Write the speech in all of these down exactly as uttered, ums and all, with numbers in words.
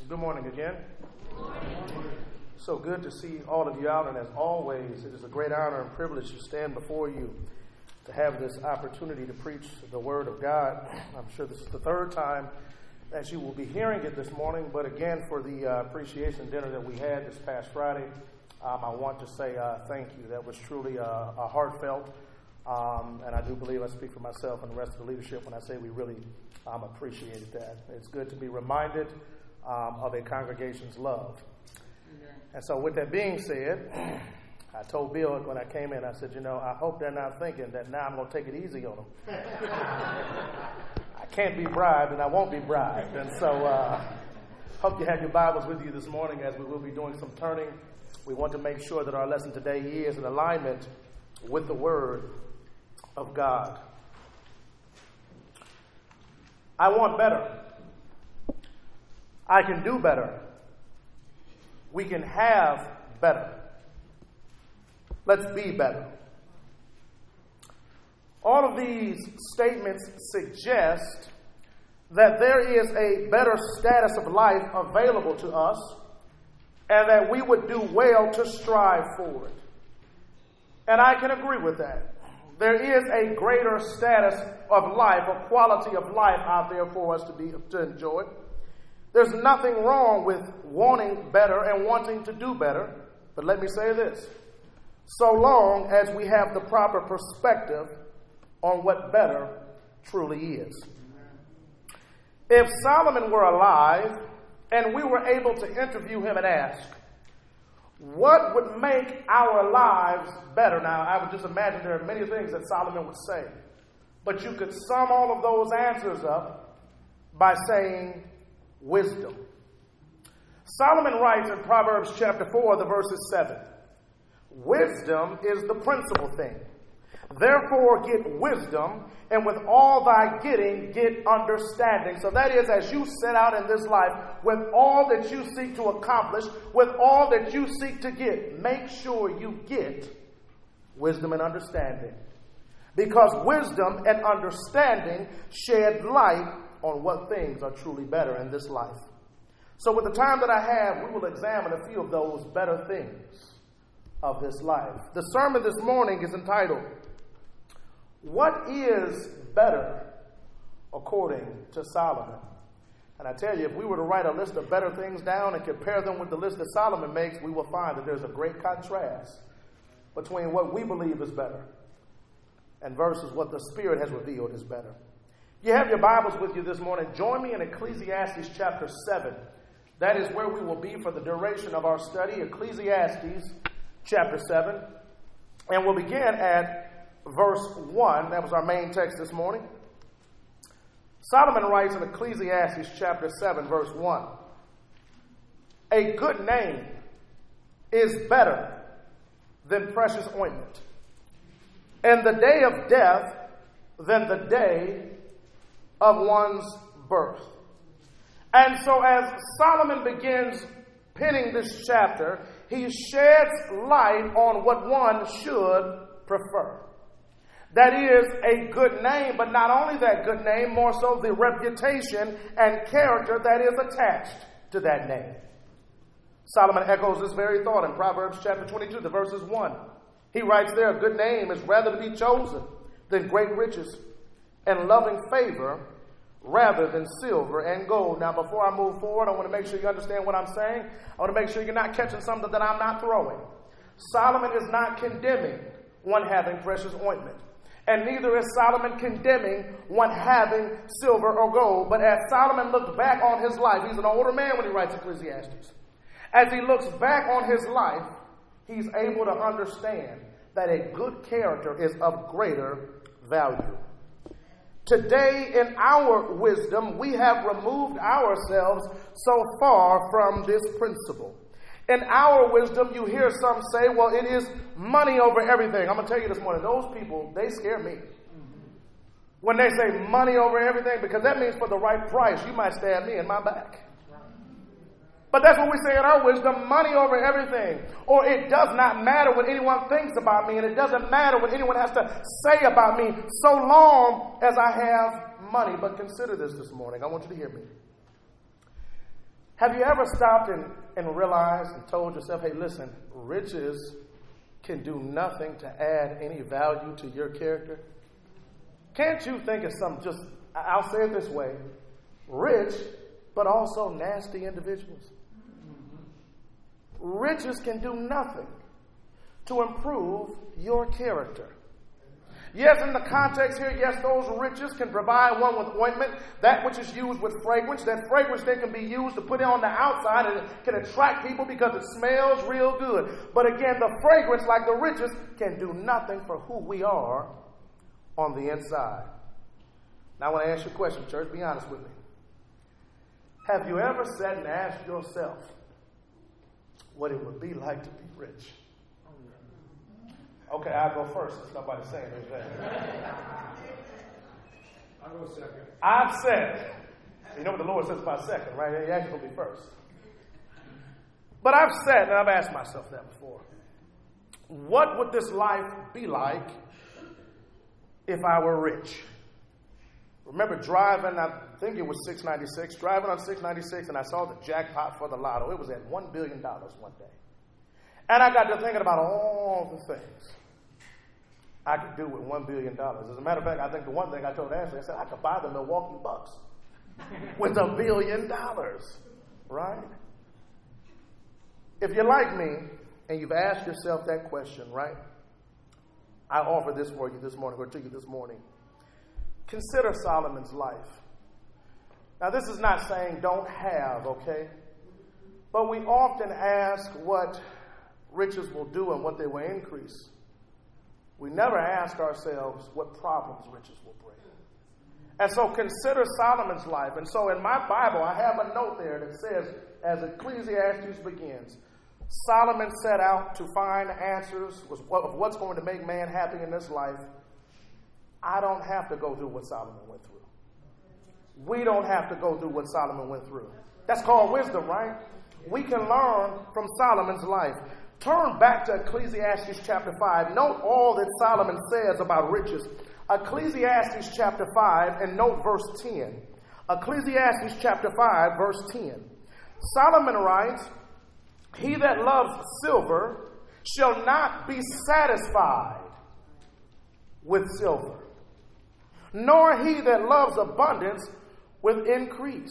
Good morning again. Good morning. So good to see all of you out, and as always, it is a great honor and privilege to stand before you to have this opportunity to preach the Word of God. I'm sure this is the third time that you will be hearing it this morning, but again, for the uh, appreciation dinner that we had this past Friday, um, I want to say uh, thank you. That was truly uh, a heartfelt, um, and I do believe I speak for myself and the rest of the leadership when I say we really um, appreciated that. It's good to be reminded um, of a congregation's love. And so with that being said, I told Bill when I came in, I said, you know, I hope they're not thinking that now I'm going to take it easy on them. I can't be bribed and I won't be bribed. And so uh, hope you have your Bibles with you this morning as we will be doing some turning. We want to make sure that our lesson today is in alignment with the Word of God. I want better. I can do better. We can have better. Let's be better. All of these statements suggest that there is a better status of life available to us and that we would do well to strive for it. And I can agree with that. There is a greater status of life, a quality of life out there for us to be to enjoy. There's nothing wrong with wanting better and wanting to do better. But let me say this. So long as we have the proper perspective on what better truly is. If Solomon were alive and we were able to interview him and ask, what would make our lives better? Now, I would just imagine there are many things that Solomon would say. But you could sum all of those answers up by saying wisdom. Solomon writes in Proverbs chapter four, the verses seven. Wisdom is the principal thing. Therefore get wisdom, and with all thy getting, get understanding. So that is, as you set out in this life, with all that you seek to accomplish, with all that you seek to get, make sure you get wisdom and understanding. Because wisdom and understanding shed light on what things are truly better in this life. So with the time that I have, we will examine a few of those better things of this life. The sermon this morning is entitled, What is Better According to Solomon? And I tell you, if we were to write a list of better things down and compare them with the list that Solomon makes, we will find that there's a great contrast between what we believe is better and versus what the Spirit has revealed is better. You have your Bibles with you this morning. Join me in Ecclesiastes chapter seven. That is where we will be for the duration of our study, Ecclesiastes chapter seven. And we'll begin at verse one. That was our main text this morning. Solomon writes in Ecclesiastes chapter seven, verse one. A good name is better than precious ointment, and the day of death than the day of one's birth. And so as Solomon begins penning this chapter, he sheds light on what one should prefer. That is a good name, but not only that good name, more so the reputation and character that is attached to that name. Solomon echoes this very thought in Proverbs chapter twenty-two, the verses one. He writes there, a good name is rather to be chosen than great riches, and loving favor rather than silver and gold. Now, before I move forward, I want to make sure you understand what I'm saying. I want to make sure you're not catching something that I'm not throwing. Solomon is not condemning one having precious ointment. And neither is Solomon condemning one having silver or gold. But as Solomon looks back on his life, he's an older man when he writes Ecclesiastes. As he looks back on his life, he's able to understand that a good character is of greater value. Today, in our wisdom, we have removed ourselves so far from this principle. In our wisdom, you hear some say, well, it is money over everything. I'm going to tell you this morning, those people, they scare me. When they say money over everything, because that means for the right price, you might stab me in my back. But that's what we say in our wisdom, money over everything. Or it does not matter what anyone thinks about me, and it doesn't matter what anyone has to say about me, so long as I have money. But consider this this morning. I want you to hear me. Have you ever stopped and, and realized and told yourself, hey, listen, riches can do nothing to add any value to your character? Can't you think of some just, I'll say it this way, rich, but also nasty individuals? Riches can do nothing to improve your character. Yes, in the context here, yes, those riches can provide one with ointment, that which is used with fragrance. That fragrance then can be used to put it on the outside, and it can attract people because it smells real good. But again, the fragrance, like the riches, can do nothing for who we are on the inside. Now I want to ask you a question, church. Be honest with me. Have you ever sat and asked yourself what it would be like to be rich? Okay, I'll go first since nobody's saying anything. I'll go second. I've said, you know what the Lord says about second, right? He actually going to be first. But I've said, and I've asked myself that before, what would this life be like if I were rich? Remember driving, I think it was six ninety-six, driving on six ninety-six, and I saw the jackpot for the lotto. It was at one billion dollars one day. And I got to thinking about all the things I could do with one billion dollars. As a matter of fact, I think the one thing I told Ashley, I said, I could buy the Milwaukee Bucks with a billion dollars, right? If you're like me and you've asked yourself that question, right? I offer this for you this morning, or to you this morning. Consider Solomon's life. Now, this is not saying don't have, okay? But we often ask what riches will do and what they will increase. We never ask ourselves what problems riches will bring. And so consider Solomon's life. And so in my Bible, I have a note there that says, as Ecclesiastes begins, Solomon set out to find answers of what's going to make man happy in this life. I don't have to go through what Solomon went through. We don't have to go through what Solomon went through. That's called wisdom, right? We can learn from Solomon's life. Turn back to Ecclesiastes chapter five. Note all that Solomon says about riches. Ecclesiastes chapter five, and note verse ten. Ecclesiastes chapter five, verse ten. Solomon writes, "He that loves silver shall not be satisfied with silver, nor he that loves abundance with increase."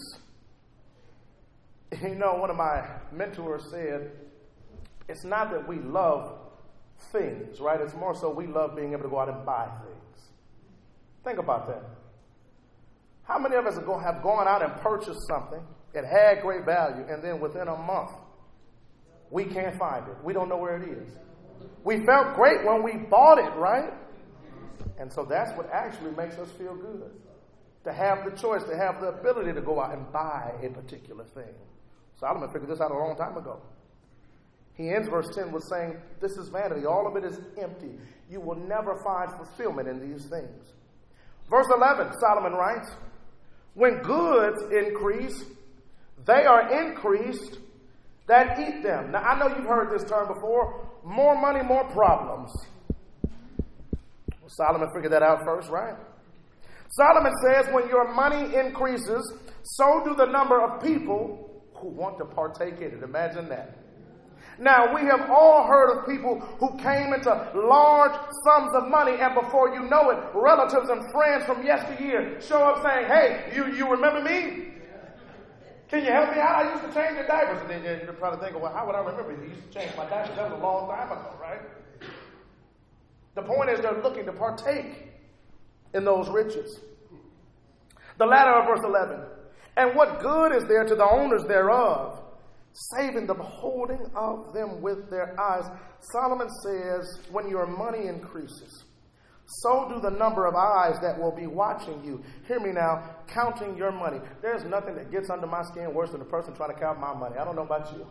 You know, one of my mentors said, it's not that we love things, right? It's more so we love being able to go out and buy things. Think about that. How many of us have gone out and purchased something, it had great value, and then within a month, we can't find it. We don't know where it is. We felt great when we bought it, right? And so that's what actually makes us feel good. To have the choice, to have the ability to go out and buy a particular thing. Solomon figured this out a long time ago. He ends verse ten with saying, this is vanity. All of it is empty. You will never find fulfillment in these things. Verse eleven, Solomon writes, when goods increase, they are increased that eat them. Now, I know you've heard this term before. More money, more problems. Well, Solomon figured that out first, right? Solomon says, when your money increases, so do the number of people who want to partake in it. Imagine that. Now, we have all heard of people who came into large sums of money, and before you know it, relatives and friends from yesteryear show up saying, hey, you, you remember me? Can you help me out? I used to change your diapers. And then you're probably thinking, well, how would I remember you? You used to change my diapers. That was a long time ago, right? The point is they're looking to partake in those riches. The latter of verse eleven. And what good is there to the owners thereof, saving the beholding of them with their eyes? Solomon says, when your money increases, so do the number of eyes that will be watching you. Hear me now, counting your money. There's nothing that gets under my skin worse than a person trying to count my money. I don't know about you.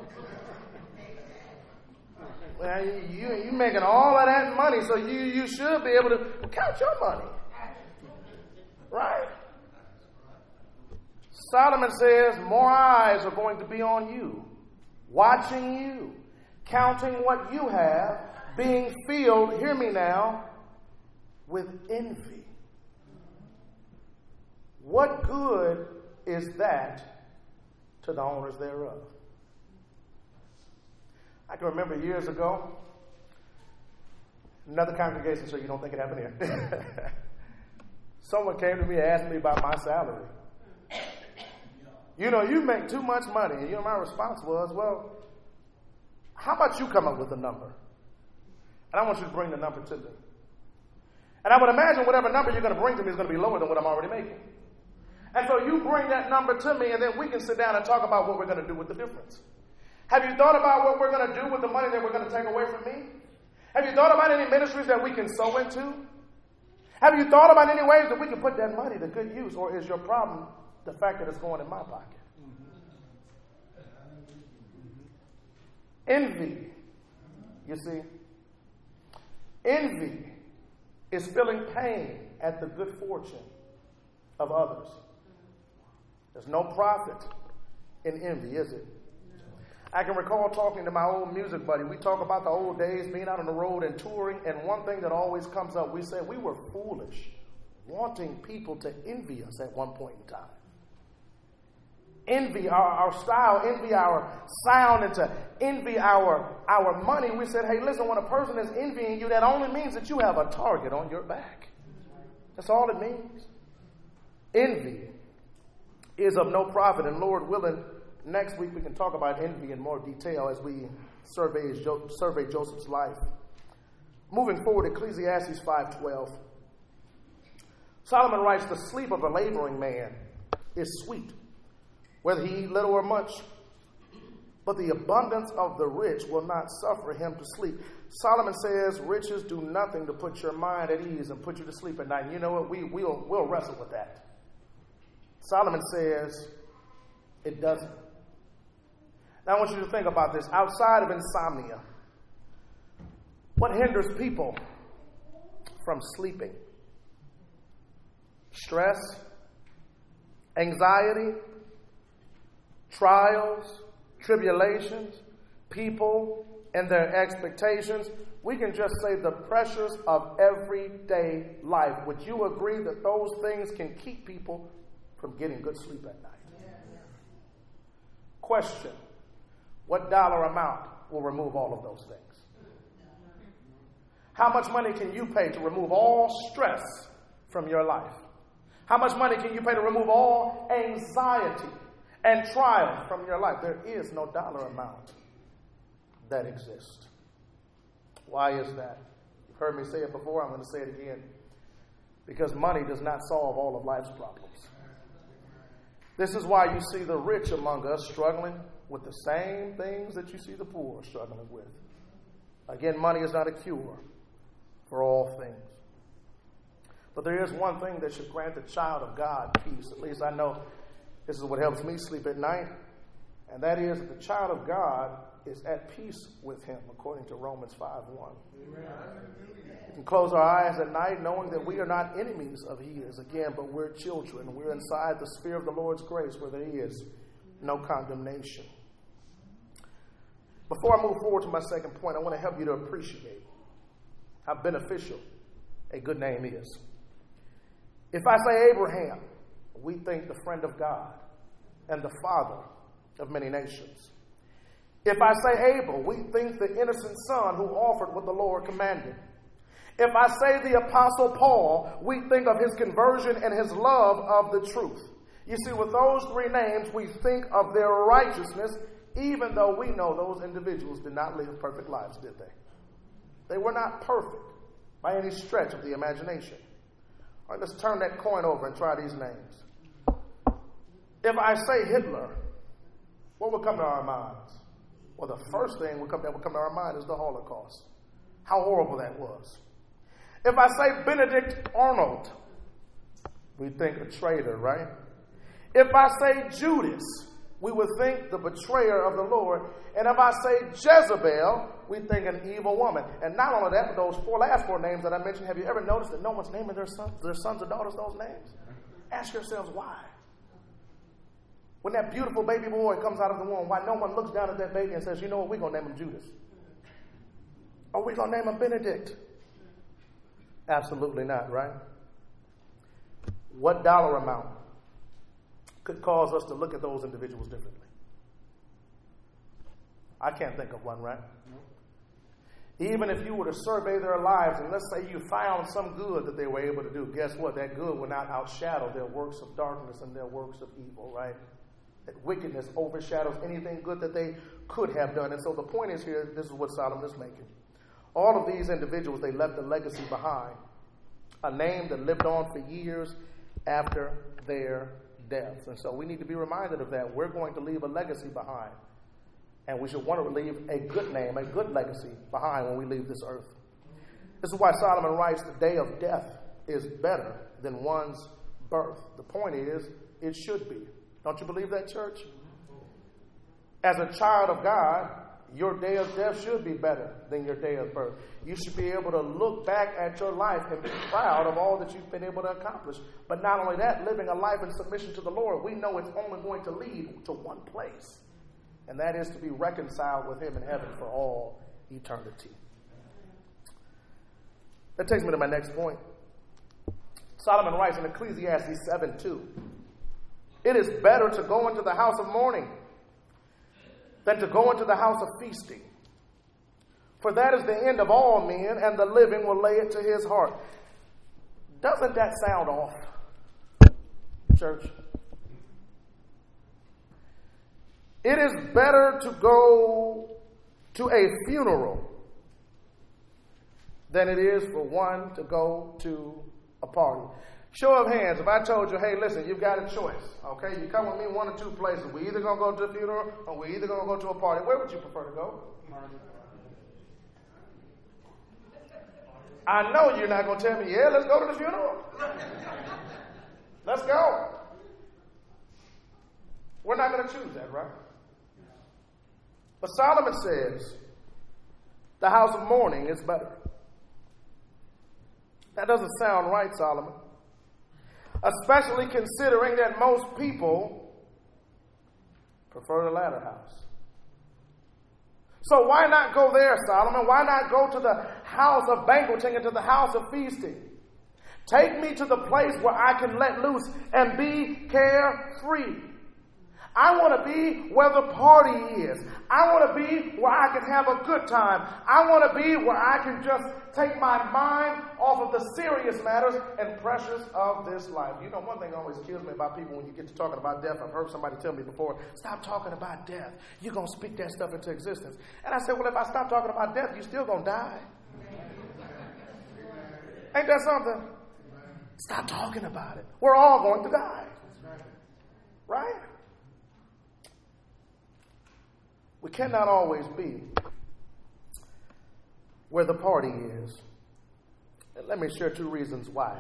Well, you, you, you're making all of that money, so you, you should be able to count your money. Right? Solomon says more eyes are going to be on you, watching you, counting what you have, being filled, hear me now, with envy. What good is that to the owners thereof. I can remember years ago, another congregation, so you don't think it happened here. Someone came to me and asked me about my salary. You know, you make too much money. And you know, my response was, well, how about you come up with a number? And I want you to bring the number to me. And I would imagine whatever number you're going to bring to me is going to be lower than what I'm already making. And so you bring that number to me, and then we can sit down and talk about what we're going to do with the difference. Have you thought about what we're going to do with the money that we're going to take away from me? Have you thought about any ministries that we can sow into? Have you thought about any ways that we can put that money to good use? Or is your problem the fact that it's going in my pocket? Envy, you see. Envy is feeling pain at the good fortune of others. There's no profit in envy, is it? I can recall talking to my old music buddy. We talk about the old days, being out on the road and touring, and one thing that always comes up, we said we were foolish, wanting people to envy us at one point in time. Envy our, our style, envy our sound, and to envy our, our money. We said, hey, listen, when a person is envying you, that only means that you have a target on your back. That's all it means. Envy is of no profit, and Lord willing, next week we can talk about envy in more detail as we survey, survey Joseph's life. Moving forward, Ecclesiastes five twelve. Solomon writes, the sleep of a laboring man is sweet, whether he eat little or much, but the abundance of the rich will not suffer him to sleep. Solomon says riches do nothing to put your mind at ease and put you to sleep at night. And you know what? We, we'll, we'll wrestle with that. Solomon says it doesn't. Now I want you to think about this. Outside of insomnia, what hinders people from sleeping? Stress, anxiety, trials, tribulations, people and their expectations. We can just say the pressures of everyday life. Would you agree that those things can keep people from getting good sleep at night? Yeah. Question: what dollar amount will remove all of those things? How much money can you pay to remove all stress from your life? How much money can you pay to remove all anxiety and trial from your life? There is no dollar amount that exists. Why is that? You've heard me say it before. I'm going to say it again. Because money does not solve all of life's problems. This is why you see the rich among us struggling with the same things that you see the poor struggling with. Again, money is not a cure for all things. But there is one thing that should grant the child of God peace. At least I know this is what helps me sleep at night. And that is that the child of God is at peace with him, according to Romans five one. Amen. We can close our eyes at night knowing that we are not enemies of his, again, but we're children. We're inside the sphere of the Lord's grace where there is no condemnation. Before I move forward to my second point, I want to help you to appreciate how beneficial a good name is. If I say Abraham, we think the friend of God and the father of many nations. If I say Abel, we think the innocent son who offered what the Lord commanded. If I say the Apostle Paul, we think of his conversion and his love of the truth. You see, with those three names, we think of their righteousness, even though we know those individuals did not live perfect lives, did they? They were not perfect by any stretch of the imagination. All right, let's turn that coin over and try these names. If I say Hitler, what would come to our minds? Well, the first thing would come, that would come to our mind is the Holocaust. How horrible that was. If I say Benedict Arnold, we think a traitor, right? If I say Judas, we would think the betrayer of the Lord. And if I say Jezebel, we think an evil woman. And not only that, but those four last four names that I mentioned, have you ever noticed that no one's naming their sons, their sons or daughters those names? Ask yourselves why. When that beautiful baby boy comes out of the womb, why no one looks down at that baby and says, you know what, we're going to name him Judas. Or we're going to name him Benedict. Absolutely not, right? What dollar amount could cause us to look at those individuals differently? I can't think of one, right? Even if you were to survey their lives and let's say you found some good that they were able to do, guess what? That good will not outshadow their works of darkness and their works of evil, right? That wickedness overshadows anything good that they could have done. And so the point is here, this is what Solomon is making. All of these individuals, they left a legacy behind, a name that lived on for years after their deaths. And so we need to be reminded of that. We're going to leave a legacy behind. And we should want to leave a good name, a good legacy behind when we leave this earth. This is why Solomon writes, the day of death is better than one's birth. The point is, it should be. Don't you believe that, church? As a child of God, your day of death should be better than your day of birth. You should be able to look back at your life and be proud of all that you've been able to accomplish. But not only that, living a life in submission to the Lord, we know it's only going to lead to one place. And that is to be reconciled with him in heaven for all eternity. That takes me to my next point. Solomon writes in Ecclesiastes seven two, it is better to go into the house of mourning than to go into the house of feasting. For that is the end of all men, and the living will lay it to his heart. Doesn't that sound off, church? It is better to go to a funeral than it is for one to go to a party. Show of hands, if I told you, hey, listen, you've got a choice, okay? You come with me one or two places. We're either going to go to a funeral or we're either going to go to a party. Where would you prefer to go? I know you're not going to tell me, yeah, let's go to the funeral. Let's go. We're not going to choose that, right? But Solomon says the house of mourning is better. That doesn't sound right, Solomon. Especially considering that most people prefer the latter house. So why not go there, Solomon? Why not go to the house of banqueting and to the house of feasting? Take me to the place where I can let loose and be carefree. I want to be where the party is. I want to be where I can have a good time. I want to be where I can just take my mind off of the serious matters and pressures of this life. You know, one thing always kills me about people when you get to talking about death. I've heard somebody tell me before, stop talking about death. You're going to speak that stuff into existence. And I said, well, if I stop talking about death, you're still going to die. Ain't that something? Stop talking about it. We're all going to die. Right? We cannot always be where the party is. And let me share two reasons why.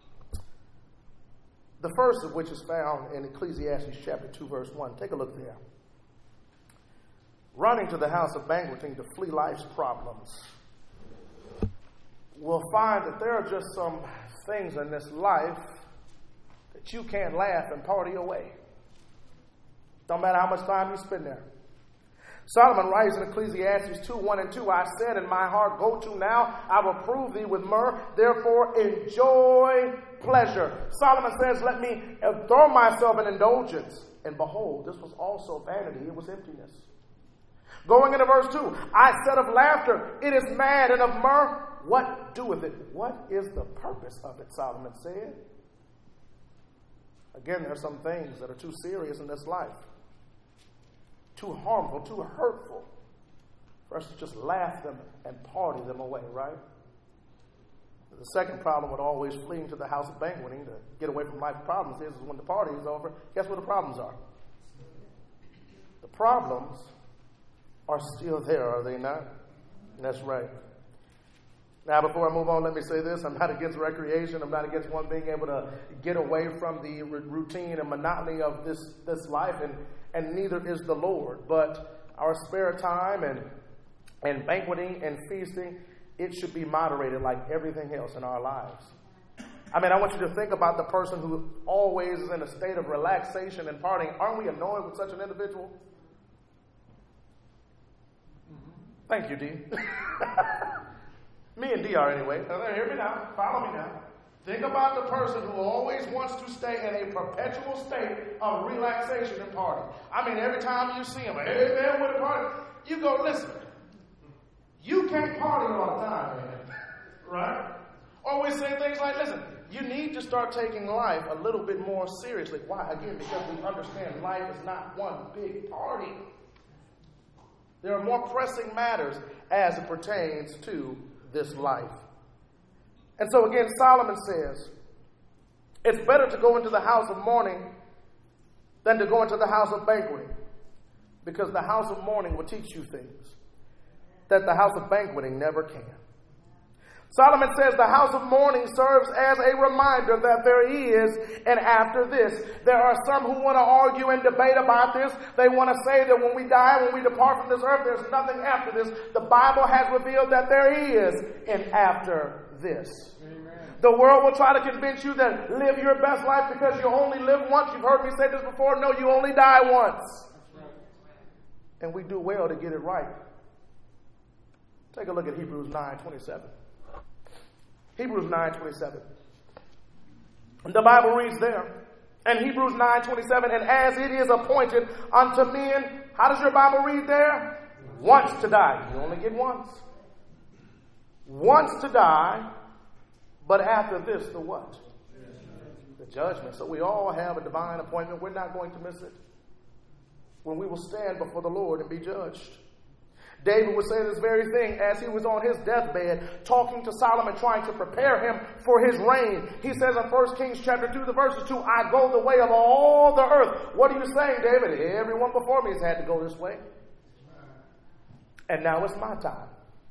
The first of which is found in Ecclesiastes chapter two, verse one. Take a look there. Running to the house of banqueting to flee life's problems. We'll find that there are just some things in this life that you can't laugh and party away. Don't matter how much time you spend there. Solomon writes in Ecclesiastes two, one and two, I said in my heart, go to now, I will prove thee with myrrh, therefore enjoy pleasure. Solomon says, let me throw myself in indulgence. And behold, this was also vanity, it was emptiness. Going into verse two, I said of laughter, it is mad, and of myrrh, what doeth it? What is the purpose of it, Solomon said? Again, there are some things that are too serious in this life. Too harmful, too hurtful for us to just laugh them and party them away, right? The second problem with always fleeing to the house of banqueting to get away from life's problems is, is when the party is over, guess what the problems are? The problems are still there, are they not? That's right. Now, before I move on, let me say this. I'm not against recreation. I'm not against one being able to get away from the r- routine and monotony of this, this life, and, and neither is the Lord. But our spare time and, and banqueting and feasting, it should be moderated like everything else in our lives. I mean, I want you to think about the person who always is in a state of relaxation and partying. Aren't we annoyed with such an individual? Thank you, D. Me and D are anyway. Hear me now. Follow me now. Think about the person who always wants to stay in a perpetual state of relaxation and party. I mean, every time you see him, hey man, what a party. you go, listen, you can't party all the time, man. Right? Or we say things like, listen, you need to start taking life a little bit more seriously. Why? Again, because we understand life is not one big party. There are more pressing matters as it pertains to this life. And so again, Solomon says, it's better to go into the house of mourning than to go into the house of banqueting. Because the house of mourning will teach you things that the house of banqueting never can. Solomon says the house of mourning serves as a reminder that there is an after this. There are some who want to argue and debate about this. They want to say that when we die, when we depart from this earth, there's nothing after this. The Bible has revealed that there is an after this. Amen. The world will try to convince you that live your best life because you only live once. You've heard me say this before. No, you only die once. Right. And we do well to get it right. Take a look at Hebrews nine twenty-seven. Hebrews nine twenty-seven. The Bible reads there, and Hebrews nine twenty-seven, and as it is appointed unto men, how does your Bible read there? Once to die. You only get once. Once to die, but after this, the what? The judgment. So we all have a divine appointment. We're not going to miss it. When we will stand before the Lord and be judged. David would say this very thing as he was on his deathbed, talking to Solomon, trying to prepare him for his reign. He says in First Kings chapter two, the verses two, I go the way of all the earth. What are you saying, David? Everyone before me has had to go this way. And now it's my time.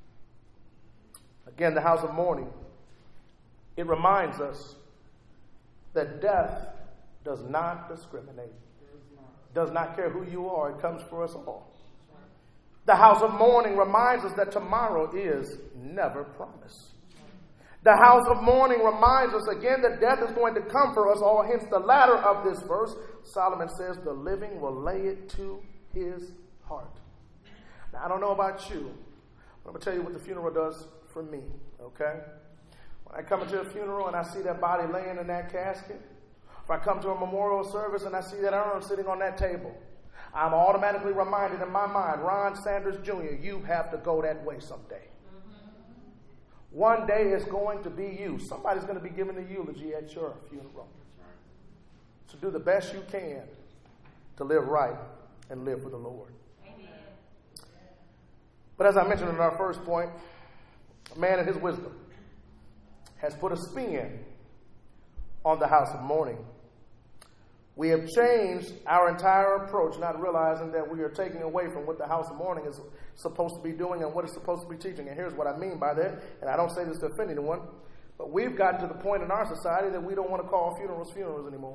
Again, the house of mourning. It reminds us that death does not discriminate. Does not care who you are. It comes for us all. The house of mourning reminds us that tomorrow is never promised. The house of mourning reminds us again that death is going to come for us all. Hence the latter of this verse, Solomon says, the living will lay it to his heart. Now, I don't know about you, but I'm going to tell you what the funeral does for me, okay? When I come into a funeral and I see that body laying in that casket, if I come to a memorial service and I see that urn sitting on that table, I'm automatically reminded in my mind, Ron Sanders Junior, you have to go that way someday. One day it's going to be you. Somebody's going to be giving a eulogy at your funeral. So do the best you can to live right and live for the Lord. Amen. But as I mentioned in our first point, a man in his wisdom has put a spin on the house of mourning. We have changed our entire approach, not realizing that we are taking away from what the house of mourning is supposed to be doing and what it's supposed to be teaching. And here's what I mean by that, and I don't say this to offend anyone, but we've gotten to the point in our society that we don't want to call funerals funerals anymore.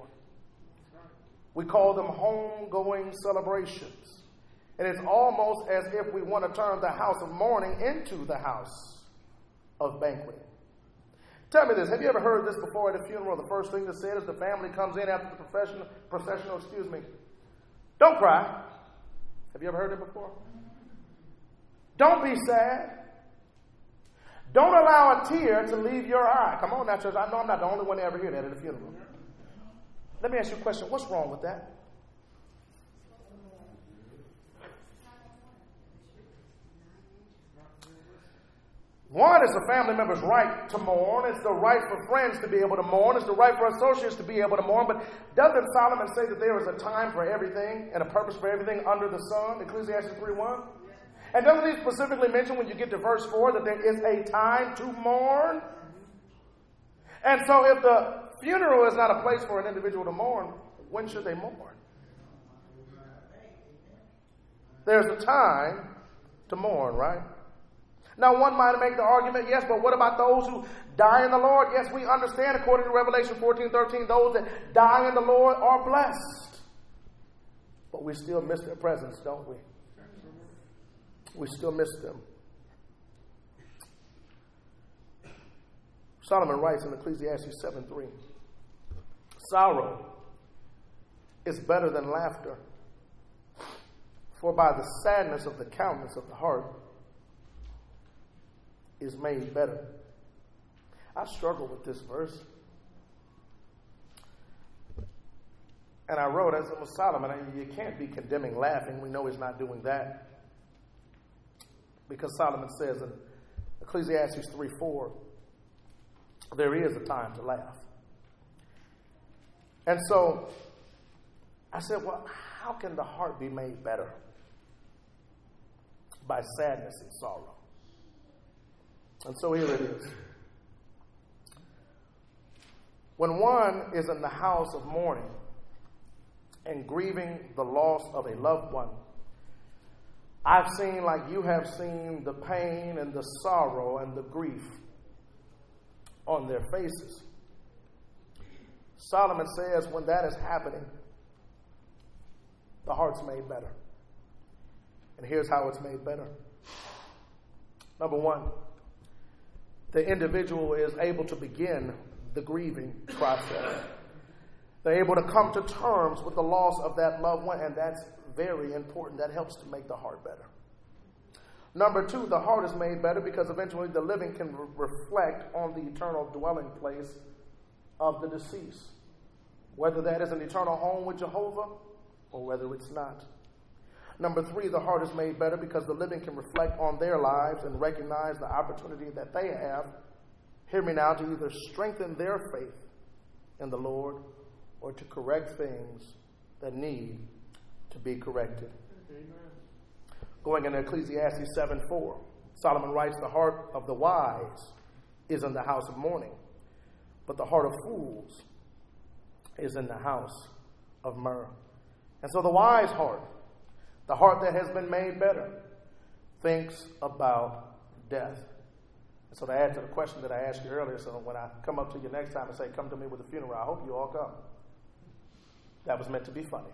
We call them homegoing celebrations. And it's almost as if we want to turn the house of mourning into the house of banqueting. Tell me this, have you ever heard this before at a funeral? The first thing that's said is the family comes in after the professional, processional, excuse me. Don't cry. Have you ever heard it before? Don't be sad. Don't allow a tear to leave your eye. Come on now, church. I know I'm not the only one to ever hear that at a funeral. Let me ask you a question. What's wrong with that? One, it's a family member's right to mourn. It's the right for friends to be able to mourn. It's the right for associates to be able to mourn. But doesn't Solomon say that there is a time for everything and a purpose for everything under the sun? Ecclesiastes three one. And doesn't he specifically mention when you get to verse four that there is a time to mourn? And so if the funeral is not a place for an individual to mourn, when should they mourn? There's a time to mourn, right? Now, one might make the argument, yes, but what about those who die in the Lord? Yes, we understand, according to Revelation fourteen thirteen, those that die in the Lord are blessed. But we still miss their presence, don't we? We still miss them. Solomon writes in Ecclesiastes seven three, sorrow is better than laughter, for by the sadness of the countenance of the heart is made better. I struggle with this verse. And I wrote, as it was Solomon, you can't be condemning laughing. We know he's not doing that. Because Solomon says in Ecclesiastes three four, there is a time to laugh. And so I said, well, how can the heart be made better? By sadness and sorrow. And so here it is. When one is in the house of mourning and grieving the loss of a loved one, I've seen, like you have seen, the pain and the sorrow and the grief on their faces. Solomon says when that is happening, the heart's made better. And here's how it's made better. Number one, the individual is able to begin the grieving process. They're able to come to terms with the loss of that loved one, and that's very important. That helps to make the heart better. Number two, the heart is made better because eventually the living can re- reflect on the eternal dwelling place of the deceased, whether that is an eternal home with Jehovah or whether it's not. Number three, the heart is made better because the living can reflect on their lives and recognize the opportunity that they have, hear me now, to either strengthen their faith in the Lord or to correct things that need to be corrected. Amen. Going into Ecclesiastes seven four, Solomon writes, the heart of the wise is in the house of mourning, but the heart of fools is in the house of myrrh. And so the wise heart, the heart that has been made better, thinks about death. And so to add to the question that I asked you earlier, so when I come up to you next time and say, come to me with a funeral, I hope you all come. That was meant to be funny.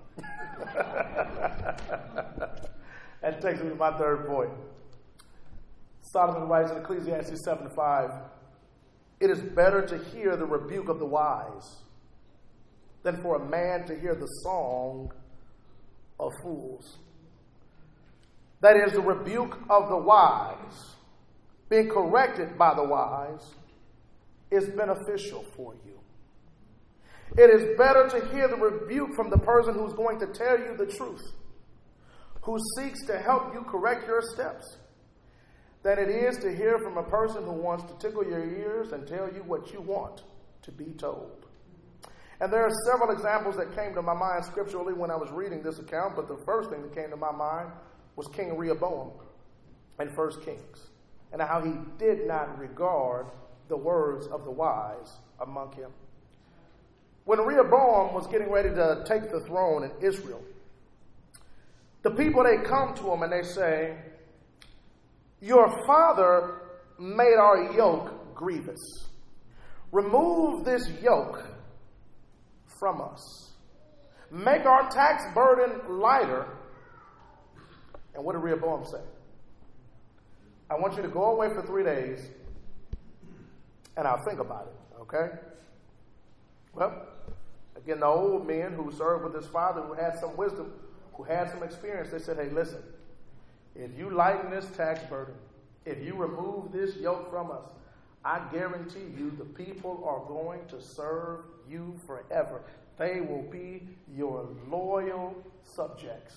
That takes me to my third point. Solomon writes in Ecclesiastes seven five, it is better to hear the rebuke of the wise than for a man to hear the song of fools. That is, the rebuke of the wise, being corrected by the wise, is beneficial for you. It is better to hear the rebuke from the person who's going to tell you the truth, who seeks to help you correct your steps, than it is to hear from a person who wants to tickle your ears and tell you what you want to be told. And there are several examples that came to my mind scripturally when I was reading this account, but the first thing that came to my mind was King Rehoboam in First Kings, and how he did not regard the words of the wise among him. When Rehoboam was getting ready to take the throne in Israel, the people, they come to him and they say, your father made our yoke grievous. Remove this yoke from us. Make our tax burden lighter. And what did Rehoboam say? I want you to go away for three days and I'll think about it, okay? Well, again, the old men who served with his father, who had some wisdom, who had some experience, they said, hey, listen, if you lighten this tax burden, if you remove this yoke from us, I guarantee you the people are going to serve you forever. They will be your loyal subjects.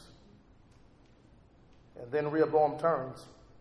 And then Rehoboam turns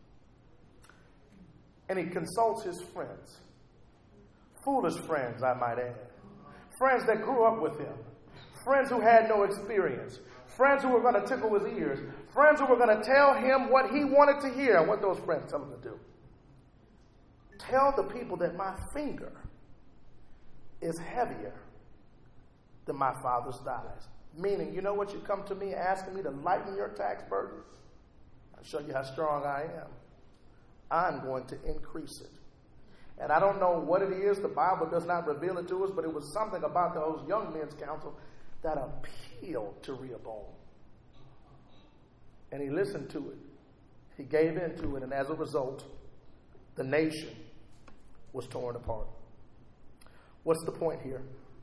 and he consults his friends. Foolish friends, I might add. Friends that grew up with him. Friends who had no experience. Friends who were going to tickle his ears. Friends who were going to tell him what he wanted to hear. And what those friends tell him to do. Tell the people that my finger is heavier than my father's thighs. Meaning, you know what, you come to me asking me to lighten your tax burden? I'll show you how strong I am. I'm going to increase it. And I don't know what it is. The Bible does not reveal it to us, but it was something about those young men's council that appealed to Rehoboam. And he listened to it. He gave in to it. And as a result, the nation was torn apart. What's the point here?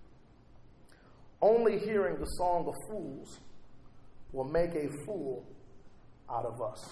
Only hearing the song of fools will make a fool out of us.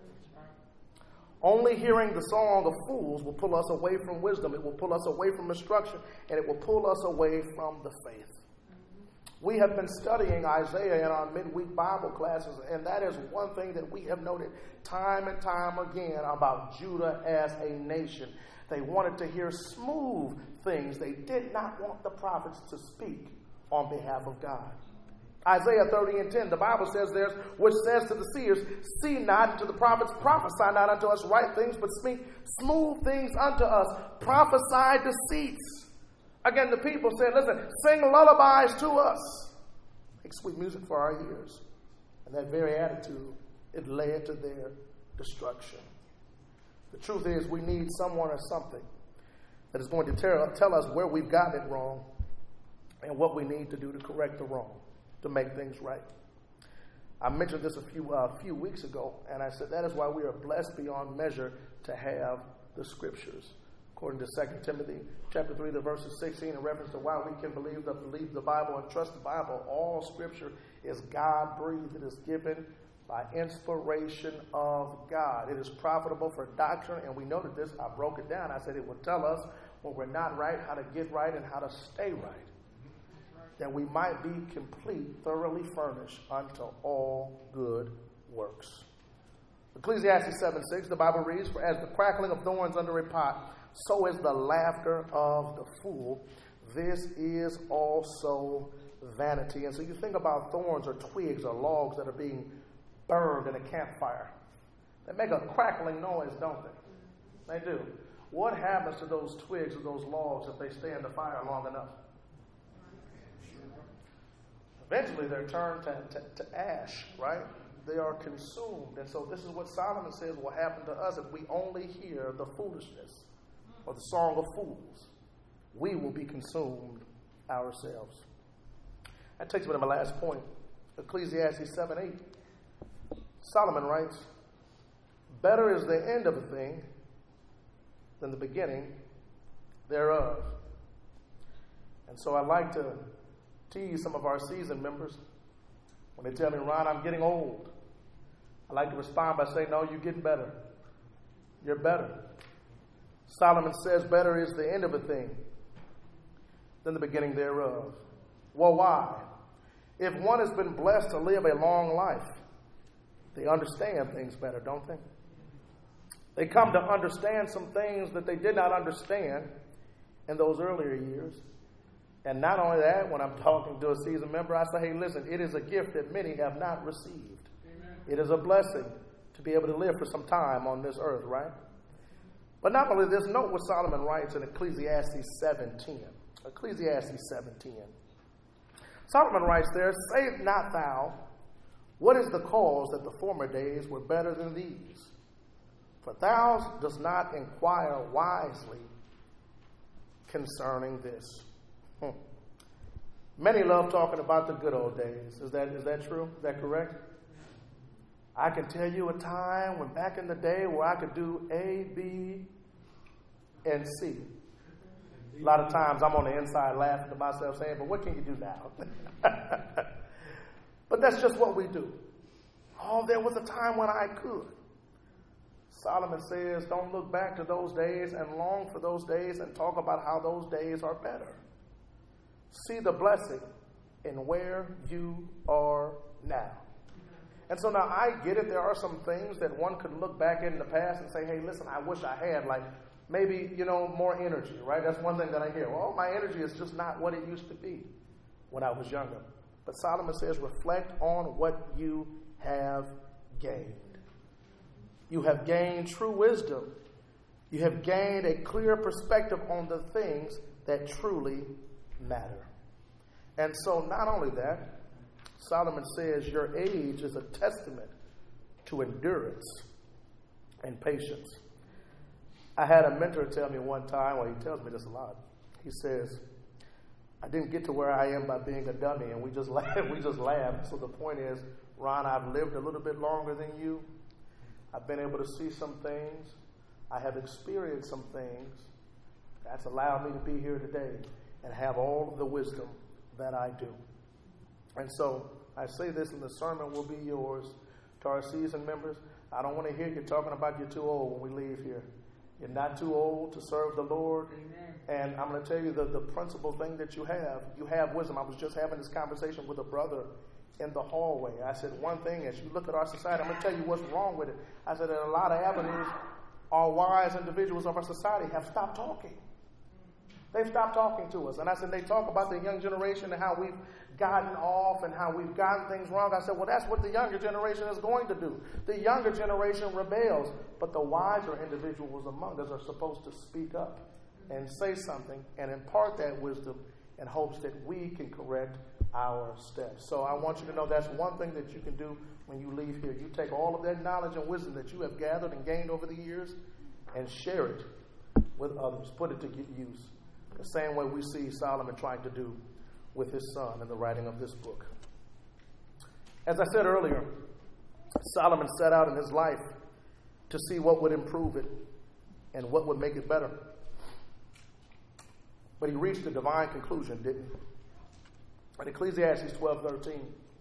Only hearing the song of fools will pull us away from wisdom. It will pull us away from instruction, and it will pull us away from the faith. We have been studying Isaiah in our midweek Bible classes, and that is one thing that we have noted time and time again about Judah as a nation. They wanted to hear smooth things. They did not want the prophets to speak on behalf of God. Isaiah thirty and ten, the Bible says there's, which says to the seers, see not, and to the prophets, prophesy not unto us right things, but speak smooth things unto us, prophesy deceits. Again, the people said, listen, sing lullabies to us. Make sweet music for our ears. And that very attitude, it led to their destruction. The truth is, we need someone or something that is going to tell, tell us where we've gotten it wrong and what we need to do to correct the wrong, to make things right. I mentioned this a few uh, few weeks ago, and I said that is why we are blessed beyond measure to have the Scriptures. According to Second Timothy chapter three, the verses sixteen, in reference to why we can believe the, believe the Bible and trust the Bible, all Scripture is God-breathed. It is given by inspiration of God. It is profitable for doctrine, and we noted this. I broke it down. I said it would tell us when we're not right, how to get right and how to stay right, that we might be complete, thoroughly furnished unto all good works. Ecclesiastes seven six, the Bible reads, for as the crackling of thorns under a pot, so is the laughter of the fool. This is also vanity. And so you think about thorns or twigs or logs that are being burned in a campfire. They make a crackling noise, don't they? They do. What happens to those twigs or those logs if they stay in the fire long enough? Eventually they're turned to, to, to ash, right? They are consumed. And so this is what Solomon says will happen to us if we only hear the foolishness or the song of fools. We will be consumed ourselves. That takes me to my last point. Ecclesiastes seven eight. Solomon writes, better is the end of a thing than the beginning thereof. And so I like to tease some of our seasoned members when they tell me, Ron, I'm getting old. I like to respond by saying, no, you're getting better. You're better. Solomon says, better is the end of a thing than the beginning thereof. Well, why? If one has been blessed to live a long life, they understand things better, don't they? They come to understand some things that they did not understand in those earlier years. And not only that, when I'm talking to a seasoned member, I say, hey, listen, it is a gift that many have not received. Amen. It is a blessing to be able to live for some time on this earth, right? But not only this, note what Solomon writes in Ecclesiastes seven ten. Ecclesiastes seven ten. Solomon writes there, say not thou, what is the cause that the former days were better than these? For thou dost not inquire wisely concerning this. Hmm. Many love talking about the good old days. Is that is that true? Is that correct? I can tell you a time when back in the day where I could do A, B, and C. A lot of times I'm on the inside laughing to myself saying, but what can you do now? But that's just what we do. Oh, there was a time when I could. Solomon says, don't look back to those days and long for those days and talk about how those days are better. See the blessing in where you are now. And so now I get it. There are some things that one could look back in the past and say, hey, listen, I wish I had, like maybe, you know, more energy, right? That's one thing that I hear. Well, my energy is just not what it used to be when I was younger. But Solomon says, reflect on what you have gained. You have gained true wisdom. You have gained a clear perspective on the things that truly matter. And so not only that, Solomon says your age is a testament to endurance and patience. I had a mentor tell me one time, well, he tells me this a lot. He says, I didn't get to where I am by being a dummy, and we just laugh. We just laugh. So the point is, Ron, I've lived a little bit longer than you. I've been able to see some things. I have experienced some things. That's allowed me to be here today and have all of the wisdom that I do. And so I say this, and the sermon will be yours. To our seasoned members, I don't want to hear you talking about you're too old when we leave here. You're not too old to serve the Lord. Amen. And I'm going to tell you the, the principal thing that you have. You have wisdom. I was just having this conversation with a brother in the hallway. I said, one thing, as you look at our society, I'm going to tell you what's wrong with it. I said that a lot of avenues, our wise individuals of our society have stopped talking. They've stopped talking to us. And I said, they talk about the young generation and how we've gotten off and how we've gotten things wrong. I said, well, that's what the younger generation is going to do. The younger generation rebels. But the wiser individuals among us are supposed to speak up and say something and impart that wisdom in hopes that we can correct our steps. So I want you to know that's one thing that you can do when you leave here. You take all of that knowledge and wisdom that you have gathered and gained over the years and share it with others. Put it to good use. The same way we see Solomon trying to do with his son in the writing of this book. As I said earlier, Solomon set out in his life to see what would improve it and what would make it better. But he reached a divine conclusion, didn't he? In Ecclesiastes twelve thirteen,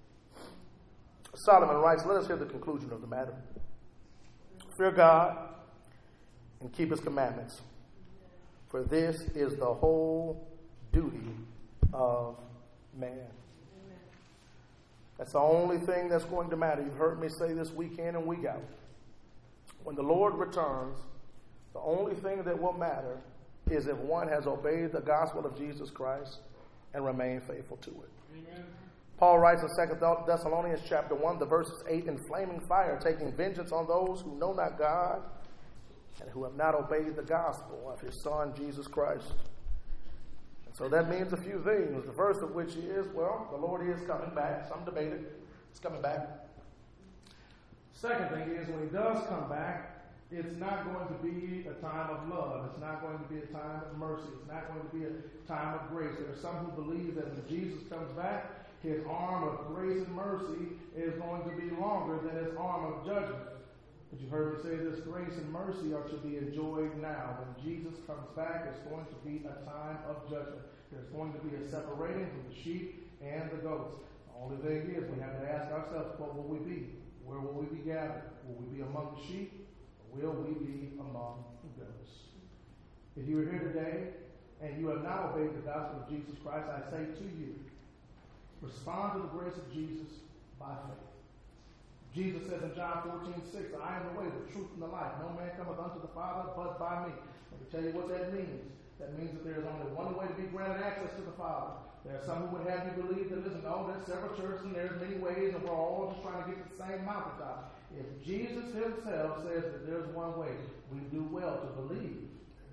Solomon writes, let us hear the conclusion of the matter. Fear God and keep his commandments, for this is the whole duty of man. Amen. That's the only thing that's going to matter. You've heard me say this week in and week out. When the Lord returns, the only thing that will matter is if one has obeyed the gospel of Jesus Christ and remained faithful to it. Amen. Paul writes in Second Thessalonians chapter one, the verses eight, in flaming fire, taking vengeance on those who know not God and who have not obeyed the gospel of his Son, Jesus Christ. And so that means a few things. The first of which is, well, the Lord is coming back. Some debate it. He's coming back. Second thing is, when he does come back, it's not going to be a time of love. It's not going to be a time of mercy. It's not going to be a time of grace. There are some who believe that when Jesus comes back, his arm of grace and mercy is going to be longer than his arm of judgment. But you heard me say this, grace and mercy are to be enjoyed now. When Jesus comes back, it's going to be a time of judgment. There's going to be a separating from the sheep and the goats. The only thing is, we have to ask ourselves, what will we be? Where will we be gathered? Will we be among the sheep? Will we be among the goats? If you are here today and you have not obeyed the gospel of Jesus Christ, I say to you, respond to the grace of Jesus by faith. Jesus says in John fourteen six, I am the way, the truth, and the life. No man cometh unto the Father but by me. Let me tell you what that means. That means that there is only one way to be granted access to the Father. There are some who would have you believe that, listen, oh, there's several churches and there's many ways and we're all just trying to get to the same mountaintop. If Jesus himself says that there's one way, we do well to believe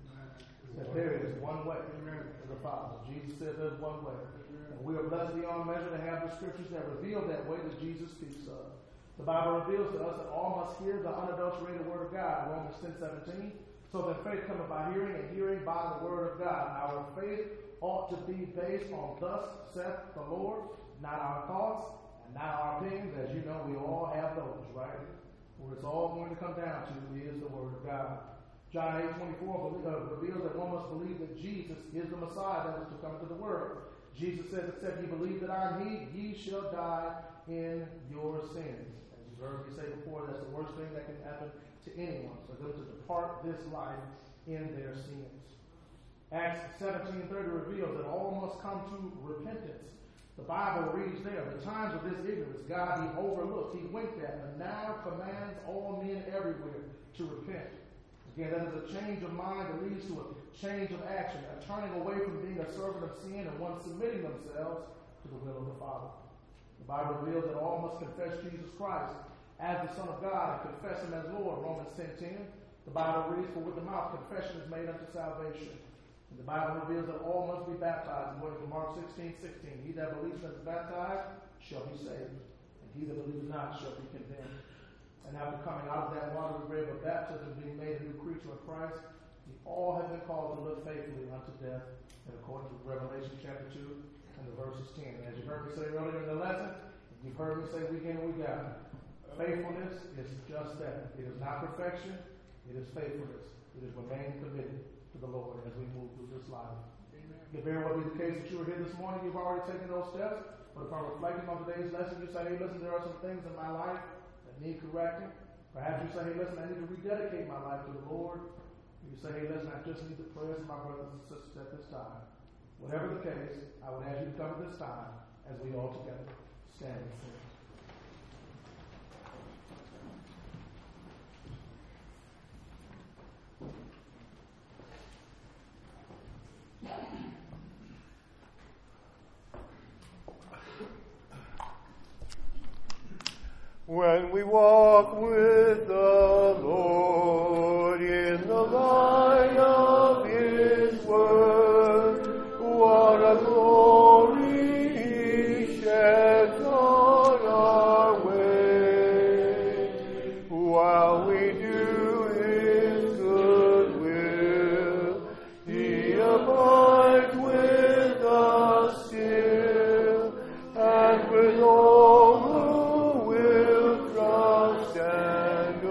that there is one way to the Father. Jesus said there's one way. And we are blessed beyond measure to have the scriptures that reveal that way that Jesus speaks of. The Bible reveals to us that all must hear the unadulterated word of God, Romans ten seventeen. So that faith cometh by hearing, and hearing by the word of God. Our faith ought to be based on thus saith the Lord, not our thoughts, and not our opinions. As you know, we all have those, right? Where it's all going to come down to is the word of God. John eight twenty-four reveals that one must believe that Jesus is the Messiah that is to come into the world. Jesus says, except ye believe that I am he, ye shall die in your sins. As you heard me say before, that's the worst thing that can happen to anyone, for them to depart this life in their sins. Acts seventeen thirty reveals that all must come to repentance. The Bible reads there, the times of this ignorance, God he overlooked, he winked at, but now commands all men everywhere to repent. Again, that is a change of mind that leads to a change of action, a turning away from being a servant of sin and one submitting themselves to the will of the Father. The Bible reveals that all must confess Jesus Christ as the Son of God and confess him as Lord, Romans ten ten. The Bible reads, for with the mouth confession is made unto salvation. And the Bible reveals that all must be baptized, according to Mark sixteen sixteen. He that believes and is baptized shall be saved, and he that believes not shall be condemned. And after coming out of that watery grave of baptism, being made a new creature in Christ, we all have been called to live faithfully unto death, and according to Revelation chapter two and the verses ten. And as you heard me say earlier in the lesson, you've heard me say week in and week out, faithfulness is just that. It is not perfection. It is faithfulness. It is remaining committed to the Lord as we move through this life. Amen. It very well be the case that you were here this morning. You've already taken those steps. But if I'm reflecting on today's lesson, you say, hey, listen, there are some things in my life that need correcting. Perhaps you say, hey, listen, I need to rededicate my life to the Lord. You say, hey, listen, I just need the prayers of my brothers and sisters at this time. Whatever the case, I would ask you to come at this time as we all together stand and sing. When we walk with the Lord in the light of His word, what a glory He sheds on our way. While we do His good will, He abides with us still, and with all and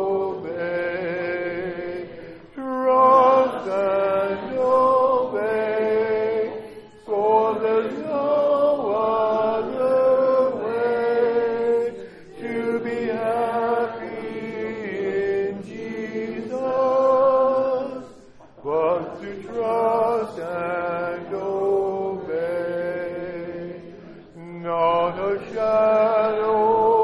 obey, trust and obey, for there's no other way to be happy in Jesus, but to trust and obey. Not a shadow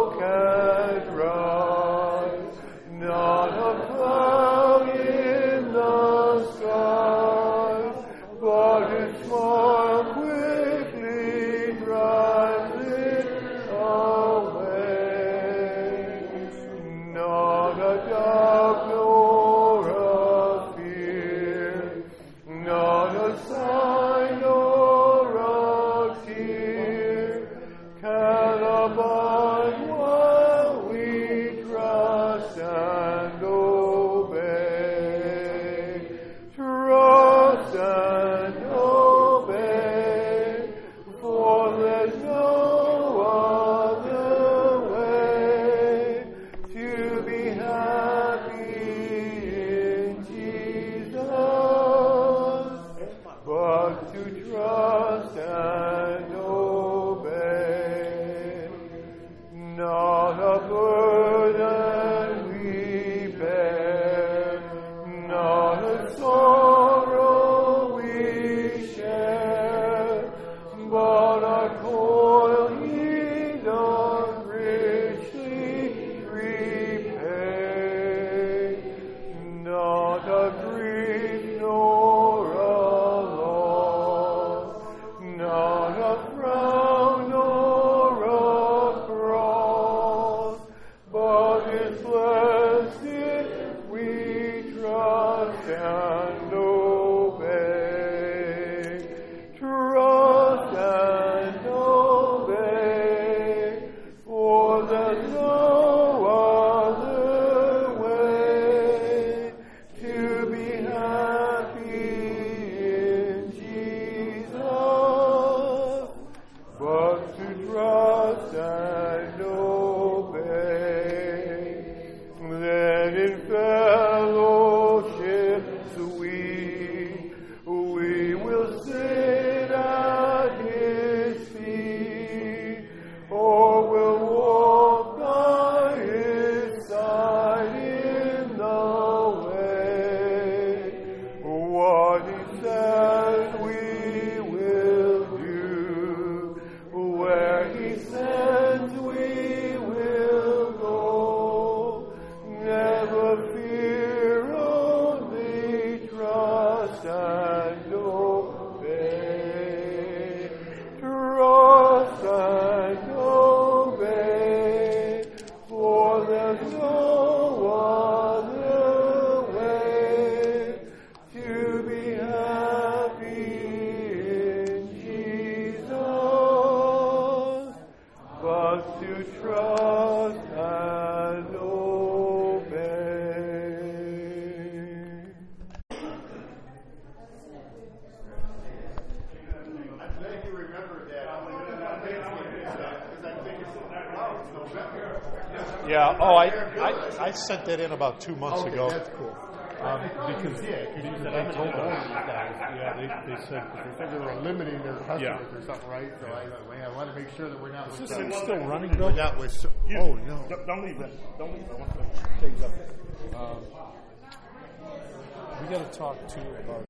Yeah. Oh, I, I I sent that in about two months okay, ago. That's cool. Um, because yeah, because they told us. Yeah, they, they said they said they were limiting their customers Yeah. or something, right? So I, I, I want to make sure that we're not. Is with this them. thing still running, Bill? We're not with. So, You- oh no! Don't, don't leave that. Don't leave. I want to take it up. Um, We got to talk to about